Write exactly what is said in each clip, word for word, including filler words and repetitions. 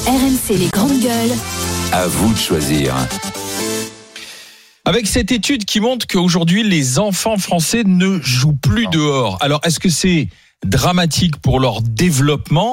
R M C les grandes gueules. À vous de choisir. Avec cette étude qui montre qu'aujourd'hui, les enfants français ne jouent plus dehors. Alors, est-ce que c'est dramatique pour leur développement ?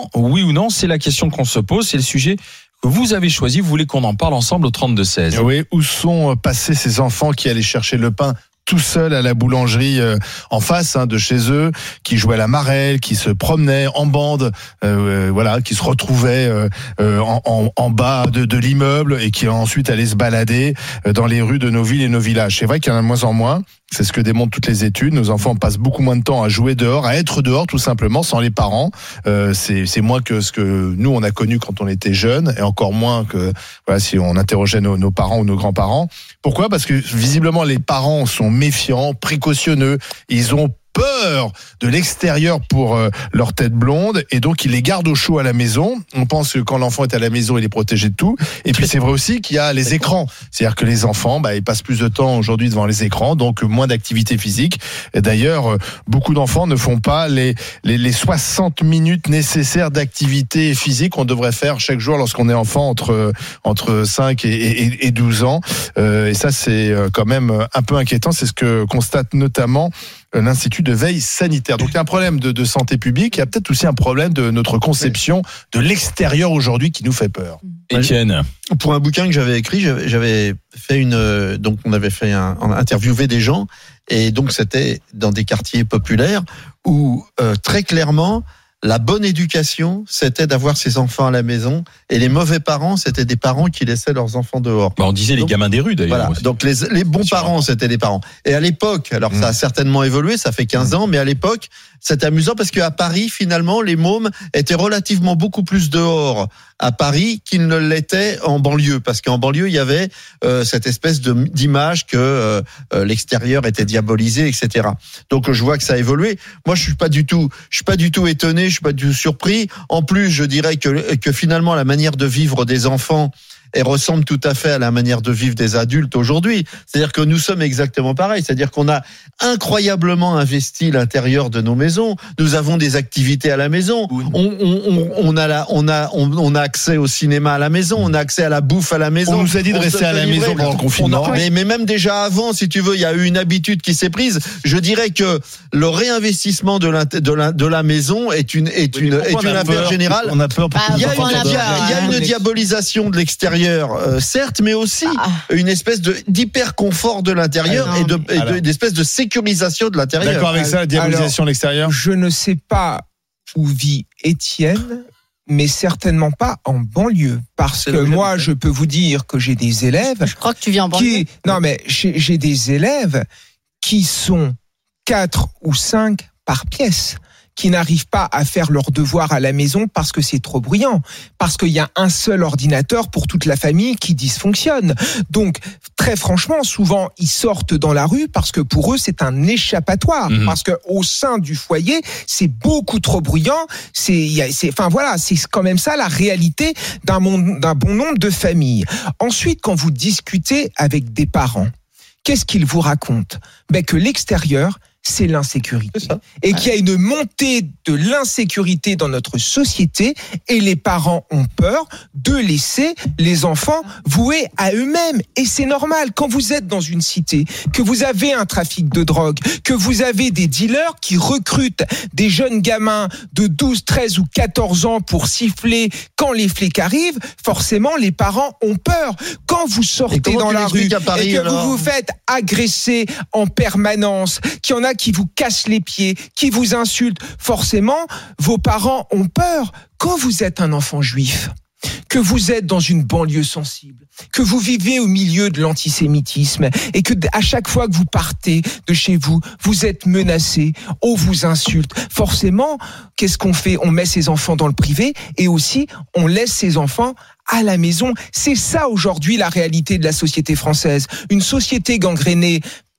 Oui ou non ? C'est la question qu'on se pose. C'est le sujet que vous avez choisi. Vous voulez qu'on en parle ensemble au trente-deux seize. Oui, où sont passés ces enfants qui allaient chercher le pain tout seuls à la boulangerie euh, en face hein, de chez eux, qui jouaient à la marelle, qui se promenaient en bande, euh, voilà, qui se retrouvaient euh, euh, en, en, en bas de, de l'immeuble et qui ensuite allaient se balader euh, dans les rues de nos villes et nos villages. C'est vrai qu'il y en a de moins en moins. C'est ce que démontrent toutes les études. Nos enfants passent beaucoup moins de temps à jouer dehors, à être dehors tout simplement, sans les parents. Euh, c'est, c'est moins que ce que nous on a connu quand on était jeunes, et encore moins que voilà si on interrogeait nos, nos parents ou nos grands-parents. Pourquoi ? Parce que visiblement les parents sont méfiants, précautionneux. Ils ont peur de l'extérieur pour euh, leur tête blonde, et donc ils les gardent au chaud à la maison. On pense que quand l'enfant est à la maison, il est protégé de tout. Et puis c'est vrai aussi qu'il y a les écrans. C'est-à-dire que les enfants, bah, ils passent plus de temps aujourd'hui devant les écrans, donc moins d'activité physique. Et d'ailleurs, euh, beaucoup d'enfants ne font pas les, les, les soixante minutes nécessaires d'activité physique qu'on devrait faire chaque jour lorsqu'on est enfant entre, entre cinq et, et, et douze ans. Euh, et ça, c'est quand même un peu inquiétant. C'est ce que constate notamment l'Institut de veille sanitaire. Donc il y a un problème de, de santé publique, il y a peut-être aussi un problème de notre conception de l'extérieur aujourd'hui qui nous fait peur. Étienne. Pour un bouquin que j'avais écrit, j'avais, j'avais fait une, donc on avait fait un, interviewer des gens, et donc c'était dans des quartiers populaires où euh, très clairement la bonne éducation, c'était d'avoir ses enfants à la maison, et les mauvais parents, c'était des parents qui laissaient leurs enfants dehors. Bah on disait donc, les gamins des rues d'ailleurs. Voilà. Aussi. Donc les, les bons parents, c'était les parents. Et à l'époque, alors mmh. ça a certainement évolué, ça fait quinze ans, mais à l'époque, c'était amusant parce qu'à Paris, finalement, les mômes étaient relativement beaucoup plus dehors à Paris qu'ils ne l'étaient en banlieue, parce qu'en banlieue, il y avait euh, cette espèce de, d'image que euh, l'extérieur était diabolisé, et cetera. Donc je vois que ça a évolué. Moi, je suis pas du tout, je suis pas du tout étonné, je suis pas du tout surpris. En plus, je dirais que que finalement la manière de vivre des enfants et ressemble tout à fait à la manière de vivre des adultes aujourd'hui. C'est-à-dire que nous sommes exactement pareils. C'est-à-dire qu'on a incroyablement investi l'intérieur de nos maisons. Nous avons des activités à la maison. On, on, on a la, on a, on, on a accès au cinéma à la maison. On a accès à la bouffe à la maison. On nous a dit de rester à la maison pendant le confinement. A, mais, mais même déjà avant, si tu veux, il y a eu une habitude qui s'est prise. Je dirais que le réinvestissement de la, de la, de la maison est une, est une, est une affaire générale. On a peur pour il y a une, il y a, il y a une diabolisation de l'extérieur. Euh, certes, mais aussi ah. une espèce de d'hyper confort de l'intérieur ah et de et de, d'espèce de sécurisation de l'intérieur. D'accord avec ça, la diabolisation Alors, de l'extérieur. Je ne sais pas où vit Étienne, mais certainement pas en banlieue, parce que moi, je peux vous dire que j'ai des élèves. Je crois que tu vis en banlieue. Qui, non, mais j'ai, j'ai des élèves qui sont quatre ou cinq par pièce, qui n'arrivent pas à faire leurs devoirs à la maison parce que c'est trop bruyant, parce qu'il y a un seul ordinateur pour toute la famille qui dysfonctionne. Donc, très franchement, souvent, ils sortent dans la rue parce que pour eux, c'est un échappatoire. Mmh. Parce que au sein du foyer, c'est beaucoup trop bruyant. C'est, y a, c'est, enfin voilà, c'est quand même ça la réalité d'un, monde, d'un bon nombre de familles. Ensuite, quand vous discutez avec des parents, qu'est-ce qu'ils vous racontent ? Ben, que l'extérieur, c'est l'insécurité. C'est et qu'il y a une montée de l'insécurité dans notre société, et les parents ont peur de laisser les enfants voués à eux-mêmes. Et c'est normal, quand vous êtes dans une cité, que vous avez un trafic de drogue, que vous avez des dealers qui recrutent des jeunes gamins de douze, treize ou quatorze ans pour siffler quand les flics arrivent, forcément les parents ont peur. Quand vous sortez dans la rue Paris, et que alors vous vous faites agresser en permanence, qu'il y en a qui vous cassent les pieds, qui vous insultent, forcément, vos parents ont peur. Quand vous êtes un enfant juif, que vous êtes dans une banlieue sensible, que vous vivez au milieu de l'antisémitisme, et que à chaque fois que vous partez de chez vous, vous êtes menacé, on vous insulte. Forcément, qu'est-ce qu'on fait ? On met ses enfants dans le privé, et aussi, on laisse ses enfants à la maison. C'est ça aujourd'hui la réalité de la société française. Une société gangrénée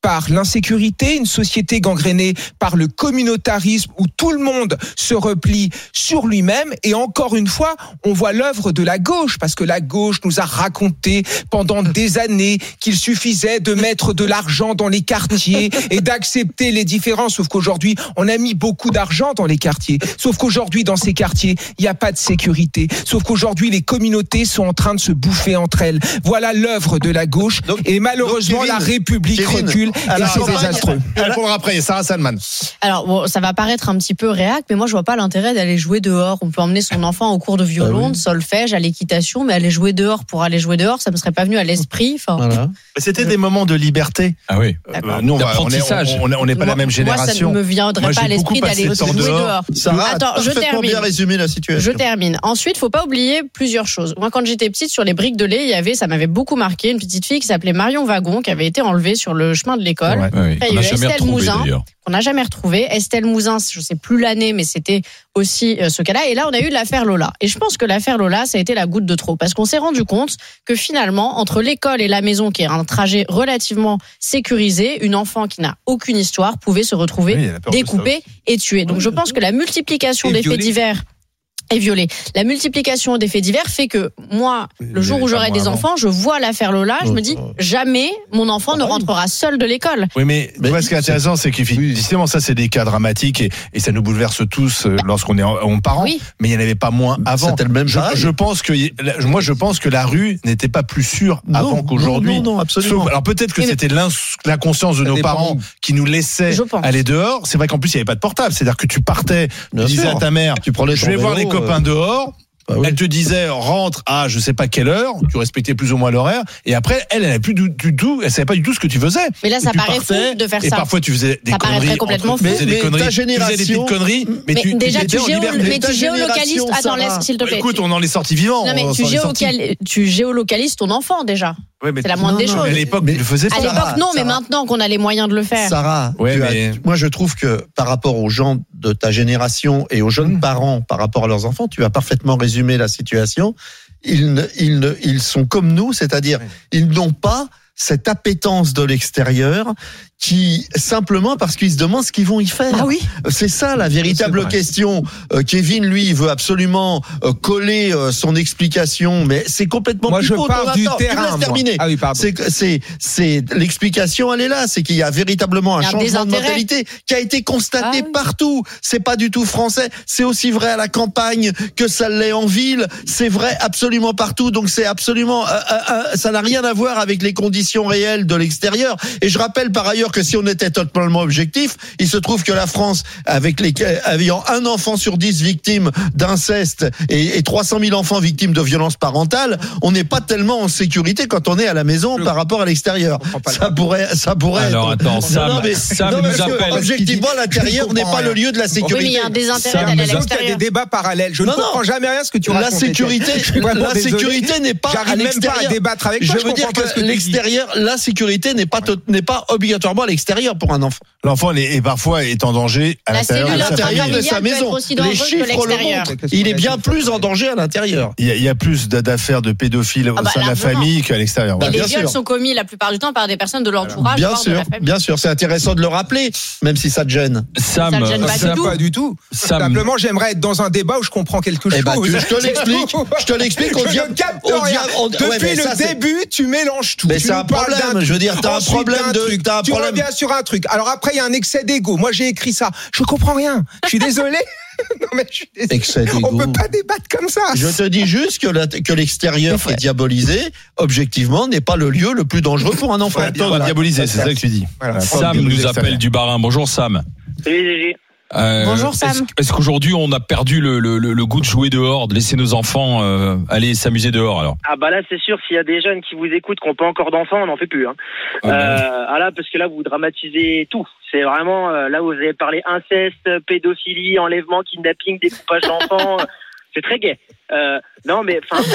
par l'insécurité, une société gangrénée par le communautarisme où tout le monde se replie sur lui-même. Et encore une fois, on voit l'œuvre de la gauche, parce que la gauche nous a raconté pendant des années qu'il suffisait de mettre de l'argent dans les quartiers et d'accepter les différences. Sauf qu'aujourd'hui, on a mis beaucoup d'argent dans les quartiers. Sauf qu'aujourd'hui, dans ces quartiers, il n'y a pas de sécurité. Sauf qu'aujourd'hui, les communautés sont en train de se bouffer entre elles. Voilà l'œuvre de la gauche. Donc, et malheureusement, donc Kevin, la République Kevin, recule et c'est désastreux. Elle répondra après. Sarah Salman. Alors, bon, ça va paraître un petit peu réac, mais moi, je vois pas l'intérêt d'aller jouer dehors. On peut emmener son enfant au cours de violon, ah oui. de solfège, à l'équitation, mais aller jouer dehors pour aller jouer dehors, ça me serait pas venu à l'esprit. Enfin, voilà. C'était des moments de liberté. Ah oui. Euh, nous, on d'apprentissage. On n'est on est pas moi, la même génération. Moi, ça ne me viendrait moi, pas à l'esprit d'aller jouer dehors. dehors. Sarah, attends, je termine. Bien résumé la situation. Je termine. Ensuite, faut pas oublier plusieurs choses. Moi, quand j'étais petite, sur les briques de lait, il y avait, ça m'avait beaucoup marqué, une petite fille qui s'appelait Marion Wagon, qui avait été enlevée sur le chemin de l'école. Ouais, ouais, Après, il y a eu Estelle Mouzin, qu'on n'a jamais retrouvée. Estelle Mouzin, je sais plus l'année, mais c'était aussi euh, ce cas-là. Et là, on a eu l'affaire Lola. Et je pense que l'affaire Lola, ça a été la goutte de trop, parce qu'on s'est rendu compte que finalement, entre l'école et la maison, qui est un trajet relativement sécurisé, une enfant qui n'a aucune histoire pouvait se retrouver oui, découpée et tuée. Donc, oui, je pense que la multiplication des faits divers et violée. La multiplication des faits divers fait que moi, le jour où j'aurai des enfants, je vois l'affaire Lola, je me dis jamais mon enfant ne rentrera seul de l'école. Oui, mais, mais moi, ce qui est intéressant, c'est que justement, ça, c'est des cas dramatiques et, et ça nous bouleverse tous bah, lorsqu'on est en, en parents. Oui. Mais il n'y en avait pas moins avant. C'était le même je, je pense que moi, je pense que la rue n'était pas plus sûre non, avant qu'aujourd'hui. Non, non, non, absolument. Sauf, alors peut-être que mais c'était l'inconscience de nos parents qui nous laissait aller dehors. C'est vrai qu'en plus, il n'y avait pas de portable. C'est-à-dire que tu partais, tu disais à ta mère, tu prenais je vais voir les copains dehors. Bah oui. Elle te disait rentre à je sais pas quelle heure, tu respectais plus ou moins l'horaire, et après elle elle n'avait plus du, du tout, elle savait pas du tout ce que tu faisais. Mais là ça paraît fou de faire et ça. Et parfois tu faisais des ça conneries, complètement fou. Tu faisais des conneries, ta génération, tu faisais des petites conneries, mais, mais tu, déjà tu, tu, géo, mais tu géolocalises. Attends laisse s'il te plaît. Écoute, on en est sorti vivant. Non mais tu, géocal... tu géolocalises ton enfant déjà. Ouais, mais c'est la moindre non, des non, choses. À l'époque, mais, tu le faisais pas. À l'époque, non, mais maintenant qu'on a les moyens de le faire. Sarah, ouais, mais... as, moi je trouve que par rapport aux gens de ta génération et aux jeunes mmh. parents par rapport à leurs enfants, tu as parfaitement résumé la situation. Ils, ne, ils, ne, ils sont comme nous, c'est-à-dire oui. ils n'ont pas cette appétence de l'extérieur qui, simplement parce qu'ils se demandent ce qu'ils vont y faire. Ah oui. C'est ça la véritable question. Euh, Kevin, lui, il veut absolument euh, coller euh, son explication, mais c'est complètement moi, pipeau. je pars du attends, terrain. Tu me laisses terminer. Ah oui, pardon. C'est, c'est, c'est, l'explication, elle est là. C'est qu'il y a véritablement un, un changement de mentalité qui a été constaté ah, oui. partout. C'est pas du tout français. C'est aussi vrai à la campagne que ça l'est en ville. C'est vrai absolument partout. Donc c'est absolument, euh, euh, ça n'a rien à voir avec les conditions réelles de l'extérieur. Et je rappelle par ailleurs que si on était totalement objectif, il se trouve que la France, avec les, ayant un enfant sur dix victime d'inceste et, et trois cent mille enfants victimes de violences parentales, on n'est pas tellement en sécurité quand on est à la maison par rapport à l'extérieur. Ça pourrait, ça pourrait. Alors être... attends, Sam, non, mais, Sam non, nous appelle. Objectivement, l'intérieur n'est pas le lieu de la sécurité. Oui, mais il y a un désintérêt d'aller à l'extérieur. Il y a des débats parallèles. Je ne non, comprends non. jamais rien ce que tu racontes. La sécurité, la sécurité n'est pas à l'extérieur. J'arrive même pas à débattre avec toi. Je veux dire que l'extérieur, la sécurité n'est pas n'est pas obligatoirement à l'extérieur pour un enfant. L'enfant est, est parfois est en danger à la l'intérieur, à l'intérieur de sa maison. Les chiffres le montrent. Il est bien plus en danger à l'intérieur. Il y a, il y a plus d'affaires de pédophiles au ah bah, sein de la famille qu'à l'extérieur. Et ouais. les viols sont commis la plupart du temps par des personnes de l'entourage. Bien sûr, bien sûr, c'est intéressant de le rappeler, même si ça te gêne. Sam, ça te gêne pas, ça du, tout. pas du tout. Sam. Simplement, j'aimerais être dans un débat où je comprends quelque chose. Eh ben, tu, je te l'explique. Je te l'explique. On je vient, ne capte on rien. on, Depuis ouais, le ça, début, tu mélanges tout. Mais tu c'est un problème. Je veux dire, t'as un problème de. Truc. T'as un tu problème. reviens sur un truc. Alors après, il y a un excès d'ego. Moi, j'ai écrit ça. Je comprends rien. Je suis désolé. Non mais je suis désolé. Excès d'ego. On peut pas débattre comme ça. Je te dis juste que, la, que l'extérieur qui est diabolisé, objectivement, n'est pas le lieu le plus dangereux pour un enfant. Ouais, attends, voilà. Diaboliser, c'est ça que tu dis. Voilà. Sam nous appelle du Bas-Rhin. Bonjour Sam. Salut Gégé. Euh, Bonjour Sam. Est-ce, est-ce qu'aujourd'hui on a perdu le, le, le goût de jouer dehors, de laisser nos enfants euh, aller s'amuser dehors alors? Ah bah là c'est sûr, s'il y a des jeunes qui vous écoutent qui n'ont pas encore d'enfants, on n'en fait plus. Hein. Ah, bah. euh, ah là parce que là vous dramatisez tout. C'est vraiment euh, là où vous avez parlé inceste, pédophilie, enlèvement, kidnapping, découpage d'enfants. C'est très gai. Euh, non mais enfin,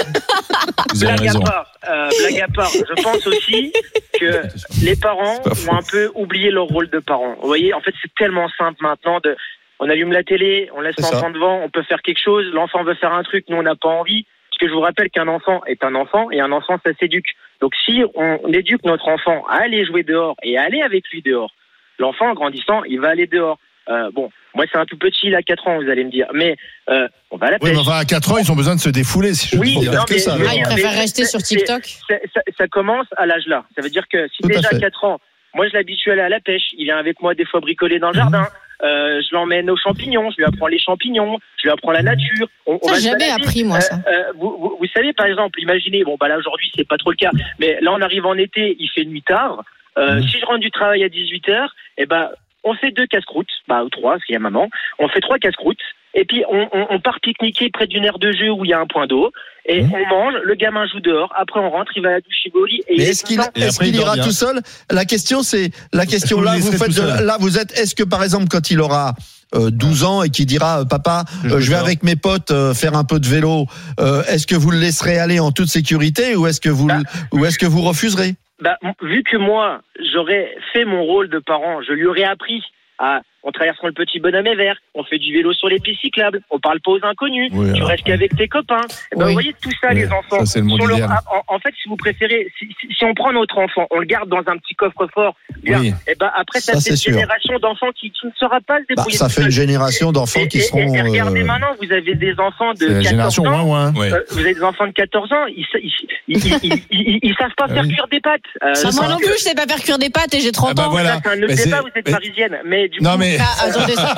blague à part, euh, blague à part, je pense aussi que les parents ont un peu oublié leur rôle de parents. Vous voyez, en fait c'est tellement simple maintenant de, on allume la télé, on laisse c'est l'enfant ça. devant, on peut faire quelque chose, l'enfant veut faire un truc, nous on n'a pas envie. que je vous rappelle qu'un enfant est un enfant et un enfant, ça s'éduque. Donc si on éduque notre enfant à aller jouer dehors et à aller avec lui dehors, l'enfant, en grandissant, il va aller dehors. Euh, bon, moi c'est un tout petit, il a quatre ans, vous allez me dire, mais euh, on va à la Oui, pêche. mais enfin, à quatre ans, ils ont besoin de se défouler, si je Oui, puis dire. non, que mais- ça. mais- Ah, il préfère rester sur c'est- TikTok. c'est- ça, ça commence à l'âge là. Ça veut dire que si Tout à déjà fait. à quatre ans, moi je l'habitue à aller à la pêche, il vient avec moi des fois bricoler dans le jardin, euh, je l'emmène aux champignons, je lui apprends les champignons, je lui apprends la nature. On, on Ça, va j'ai se jamais balader. appris, moi, ça. Euh, euh, vous, vous, vous savez, par exemple, imaginez, bon bah là aujourd'hui c'est pas trop le cas, mais là on arrive en été, il fait nuit tard. Euh, Si je rentre du travail à dix-huit heures, eh ben on fait deux casse-croûtes, bah ou trois, parce qu'il y a maman. On fait trois casse-croûtes, et puis on, on, on part pique-niquer près d'une aire de jeu où il y a un point d'eau, et Mmh. on mange. Le gamin joue dehors. Après on rentre, il va à la douche, il va au lit. Et Mais il est est-ce qu'il content. Et est-ce après, qu'il il ira dort bien. tout seul? La question c'est la question vous là le vous laisserez faites tout seul de- là vous êtes est-ce que par exemple quand il aura euh, douze ans et qu'il dira euh, papa Je euh, vais je vais dehors. avec mes potes euh, faire un peu de vélo, euh, est-ce que vous le laisserez aller en toute sécurité ou est-ce que vous le- ou est-ce que vous refuserez? Bah, m- vu que moi, j'aurais fait mon rôle de parent, je lui aurais appris à, on traverse le petit bonhomme est vert, on fait du vélo sur les pistes cyclables, on parle pas aux inconnus, Oui, tu alors, restes qu'avec tes copains. Eh ben, Oui. vous voyez tout ça, Oui, les enfants. ça, c'est le monde Sur leur- idéal. en, en fait, si vous préférez, si, si, si on prend notre enfant, on le garde dans un petit coffre-fort, bien, Oui. et ben après ça, Ça, fait une c'est sûr. génération d'enfants qui, qui ne saura pas se Bah, débrouiller. ça tout fait une seul. génération d'enfants Et, qui et- seront et regardez euh, maintenant, vous avez des enfants de C'est la quatorze génération ans. ouin ouin. Ouais. Euh, vous avez des enfants de quatorze ans, ils, sa- ils, ils, ils, ils, ils- ils savent pas Ah faire oui. cuire des pâtes. Euh, Bah, moi donc, non plus, je sais pas faire cuire des pâtes et j'ai trente Ah bah ans. voilà. ça, c'est un autre Mais c'est- débat, vous êtes mais- parisienne. Mais du Non coup, mais Ah, attendez, ça.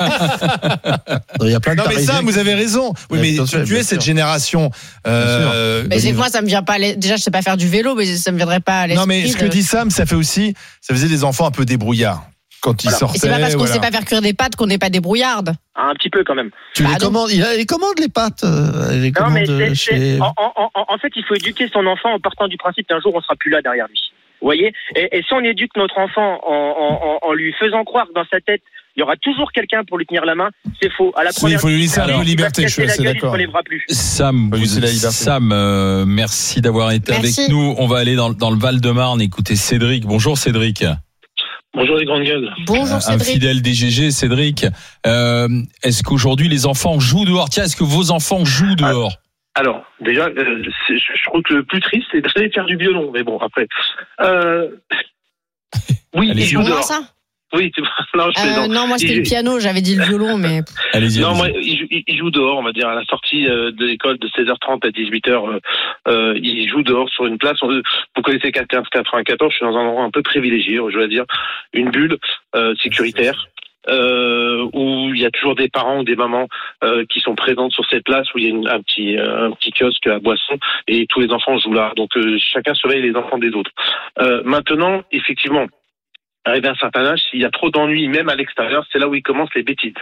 il y a plein de non mais ça Parisiens vous avez raison. Oui Ouais, mais bien tu, sûr, tu bien es cette sûr. génération. euh, Mais c'est que moi, ça me vient pas. à l'es- Déjà, je sais pas faire du vélo, mais ça me viendrait pas à l'esprit. Non mais ce que de- dit Sam, ça fait aussi, ça faisait des enfants un peu débrouillards quand ils Voilà. Et sortaient. c'est pas parce qu'on voilà. sait pas faire cuire des pâtes qu'on n'est pas débrouillarde. un petit peu quand même. tu Bah, les non. commandes il a les commandes les pâtes euh, les Non, commandes mais c'est- chez c'est- en, en, en, en fait, il faut éduquer son enfant en partant du principe qu'un jour on sera plus là derrière lui. Vous voyez, et, et si on éduque notre enfant en, en, en, en lui faisant croire que dans sa tête il y aura toujours quelqu'un pour lui tenir la main, c'est faux. À la Oui, première, il faut lui laisser un il peu va de se liberté, casser je suis la assez gueule, il se d'accord. relèvera plus. Sam, Oui, vous c'est la êtes- liberté. Sam, euh, merci d'avoir été Merci. avec nous. On va aller dans, dans le Val-de-Marne écouter Cédric. Bonjour Cédric. Bonjour les grandes gueules. Bonjour Un Cédric. fidèle D G G, Cédric. Euh, est-ce qu'aujourd'hui les enfants jouent dehors? Tiens, est-ce que vos enfants jouent dehors? Alors, déjà, euh, c'est- je je trouve que le plus triste, c'est d'aller faire du violon. Mais bon, après. Euh... Oui, Allez-y. ils jouent Pour moi, dehors. ça Oui, c'est- non, je euh, plaisante. Non, moi c'était Il- le piano, j'avais dit le violon, mais. Allez-y. Non, moi, allez-y. ils jou- ils ils jouent dehors, on va dire, à la sortie euh, de l'école de seize heures trente à dix-huit heures. Euh, euh, ils jouent dehors sur une place. On- Vous connaissez quinze quatre-vingt-quatorze, je suis dans un endroit un peu privilégié, je dois dire. Une bulle euh, sécuritaire. Euh, où il y a toujours des parents ou des mamans euh, qui sont présentes sur cette place où il y a une, un petit euh, un petit kiosque à boisson et tous les enfants jouent là. Donc euh, chacun surveille les enfants des autres. Euh, maintenant, effectivement, arrivé à un certain âge, s'il y a trop d'ennuis, même à l'extérieur, c'est là où ils commencent les bêtises.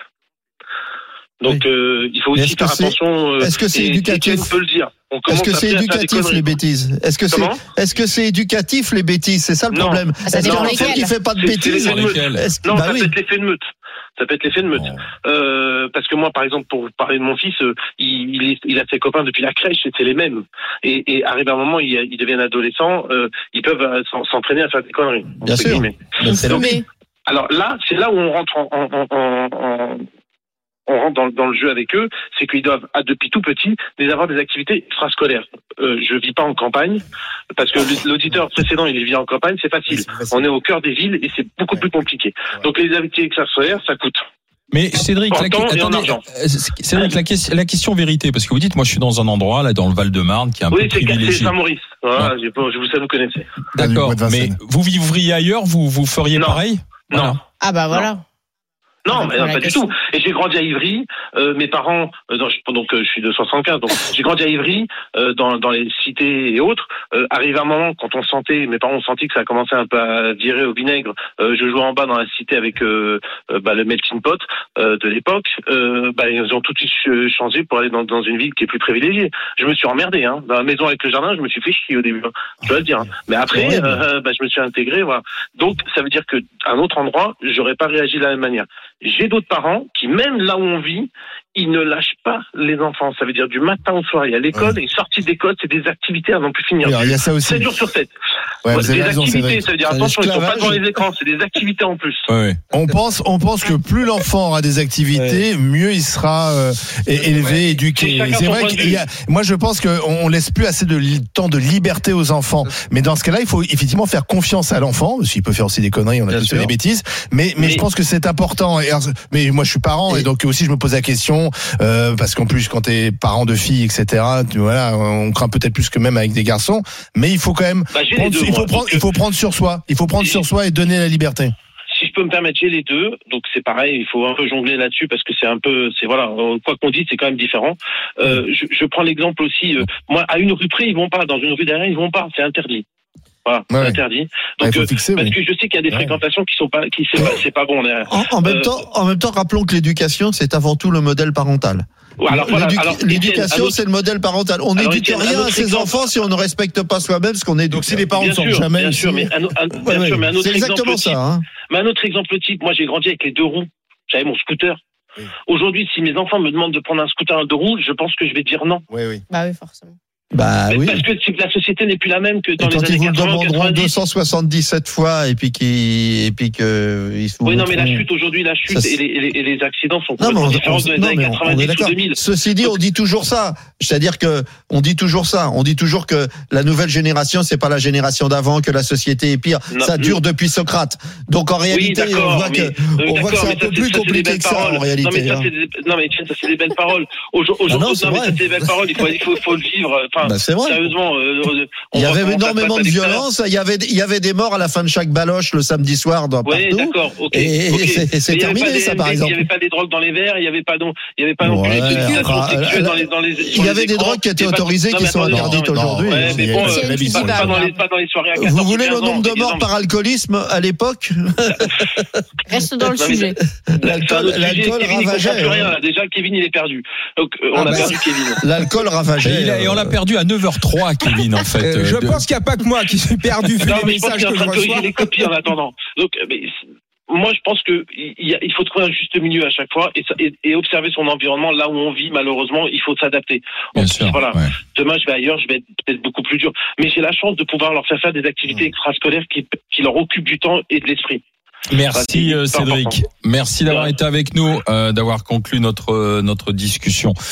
Donc euh, il faut Mais aussi est-ce que faire c'est- attention. euh, est-ce que c'est et- et éducatif? Étienne peut le dire. On Est-ce commence que c'est après à faire des éducatif conneries, les quoi. bêtises? Est-ce que c'est Comment est-ce que c'est éducatif les bêtises? C'est ça le Non. problème. Ah, ça Est-ce dépend qu'un enfant lesquelles. qui fait pas de C'est- c'est bêtises? les meutes. Lesquels Est-ce que- Non, bah ça oui. peut être l'effet de meute. Ça peut être l'effet de meute. Euh, parce que moi, par exemple, pour parler de mon fils, euh, il, il, est- il a ses copains depuis la crèche et c'est les mêmes. Et, et arrivé à un moment, ils il deviennent adolescents, euh, ils peuvent euh, s'en- s'entraîner à faire des conneries. Bien entre sûr. guillemets. Mais c'est Mais- logique. Alors là, c'est là où on rentre en, en, en, en, en- on rentre dans, dans le jeu avec eux, c'est qu'ils doivent, ah, depuis tout petit, les avoir des activités extrascolaires. Euh, je vis pas en campagne, parce que l'auditeur précédent, il vit en campagne, c'est facile. On est au cœur des villes et c'est beaucoup plus compliqué. Donc les activités extrascolaires, ça coûte. Mais Cédric, En la, temps et en attendez, argent. euh, Cédric, la, question- la question vérité, parce que vous dites, moi je suis dans un endroit là dans le Val-de-Marne qui est un Oui, peu c'est c'est privilégié. Saint-Maurice. Voilà, j'ai pas- je vous sais, vous connaissez. D'accord, Bois de mais Vincennes. vous vivriez ailleurs, vous vous feriez Non. pareil? Non. Voilà. Ah bah voilà. Non, Ah, mais pour non, la pas du question. tout. Et j'ai grandi à Ivry. Euh, mes parents, euh, dans- je- donc euh, je suis de soixante-quinze, donc j'ai grandi à Ivry, euh, dans, dans les cités et autres. Euh, arrivé un moment, quand on sentait, mes parents ont senti que ça commençait un peu à virer au vinaigre. Euh, je jouais en bas dans la cité avec euh, euh, bah, le melting pot euh, de l'époque. Euh, bah, ils ont tout de suite ch- changé pour aller dans, dans une ville qui est plus privilégiée. Je me suis emmerdé, hein. Dans la maison avec le jardin, je me suis fait chier au début. Hein. Je dois le dire. Hein. Mais après, C'est horrible. euh, bah, je me suis intégré. Voilà. Donc, ça veut dire que à un autre endroit, j'aurais pas réagi de la même manière. J'ai d'autres parents qui, même là où on vit, ils ne lâchent pas les enfants. Ça veut dire du matin au soir. Il y a l'école ouais. et sortie d'école, c'est des activités à n'en plus finir. Alors, il y a ça aussi. sept jours sur sept. Ouais, ouais, des raison, activités, ça veut dire attention, ils ne sont pas devant les écrans, c'est des activités en plus. Ouais. On pense, on pense que plus l'enfant aura des activités, ouais. mieux il sera euh, élevé, ouais. éduqué. C'est, c'est vrai qu'il y a, moi je pense qu'on on laisse plus assez de li- temps de liberté aux enfants. Mais dans ce cas-là, il faut effectivement faire confiance à l'enfant, parce qu'il peut faire aussi des conneries, on a Bien tous sûr. fait des bêtises. Mais, mais, mais je pense que c'est important. Et, mais moi je suis parent et, et donc aussi je me pose la question, euh, parce qu'en plus quand t'es parent de filles, et cetera, tu, voilà, on craint peut-être plus que même avec des garçons. Mais il faut quand même, bah, prendre, deux, il faut prendre, il faut prendre sur soi. Il faut prendre sur soi et donner la liberté. Si je peux me permettre, j'ai les deux, donc c'est pareil, il faut un peu jongler là-dessus parce que c'est un peu, c'est voilà, quoi qu'on dise, c'est quand même différent. Euh, je, je prends l'exemple aussi, euh, moi, à une rue près, ils vont pas, dans une rue derrière, ils vont pas, c'est interdit. Voilà, ouais. c'est interdit. Donc, ouais, fixer, parce oui. que je sais qu'il y a des ouais. fréquentations qui sont pas, qui c'est pas, c'est pas bon derrière. En, en même euh, temps, en même temps, rappelons que l'éducation, c'est avant tout le modèle parental. Alors, voilà, L'édu- alors, l'éducation, Etienne, c'est le modèle parental. On n'éduque rien à ses exemple. enfants si on ne respecte pas soi-même ce qu'on éduque. Donc si les parents ne sont sûr, jamais, bien sûr, mais un, un, ouais, bien ouais. sûr, mais un autre c'est exactement exemple ça. Hein. Mais un autre exemple type, moi j'ai grandi avec les deux roues. J'avais mon scooter. Oui. Aujourd'hui, si mes enfants me demandent de prendre un scooter à deux roues, je pense que je vais dire non. Oui, oui. Bah oui, forcément. Bah mais oui. Parce que la société n'est plus la même que dans et les années quatre-vingts. Quand ils vous le demanderont deux cent soixante-dix-sept fois et puis qu'ils et puis que ils oui non mais la chute aujourd'hui, la chute ça, et, les, et, les, et les accidents sont complètement différents dans les années quatre-vingt-dix ou deux mille. Ceci dit, on dit toujours ça. C'est-à-dire que on dit toujours ça. On dit toujours que la nouvelle génération, c'est pas la génération d'avant, que la société est pire. Non, ça dure depuis Socrate. Donc en réalité, oui, on voit mais, que on voit que c'est un peu plus compliqué que ça en réalité. Non mais ça c'est des, non mais tiens, ça c'est des belles paroles. Aujourd'hui, non mais ça c'est des belles paroles. Il faut il faut faut le vivre. Enfin, sérieusement. Euh, il y avait énormément de violence, il y avait il y avait des morts à la fin de chaque baloche le samedi soir dans oui, partout. D'accord, ok. Et, okay. et c'est, et c'est terminé ça par exemple. Il n'y avait pas des drogues dans les verres, il n'y avait pas non, il y avait pas non plus les sexuelles dans les dans les. Il y avait des drogues qui étaient autorisées qui sont interdites aujourd'hui. Mais bon, pas dans les pas dans les soirées à quatorze. Vous voulez le nombre de morts par alcoolisme à l'époque? Reste dans le sujet. L'alcool ravageait. Déjà Kevin il est perdu. Donc on a perdu Kevin. L'alcool ravageait. Et on l'a perdu à neuf heures zéro trois, Kevin, en fait. Euh, je de... pense qu'il n'y a pas que moi qui suis perdu vu non, les messages que je reçois. Corriger les copies en attendant. Donc, mais, moi, je pense que il, il faut trouver un juste milieu à chaque fois et, et, et observer son environnement là où on vit. Malheureusement, il faut s'adapter. Bien Donc, sûr, voilà. Ouais. Demain, je vais ailleurs, je vais être peut-être beaucoup plus dur. Mais j'ai la chance de pouvoir leur faire faire des activités extrascolaires qui, qui leur occupent du temps et de l'esprit. Merci euh, Cédric. Merci d'avoir ouais. été avec nous, euh, d'avoir conclu notre euh, notre discussion.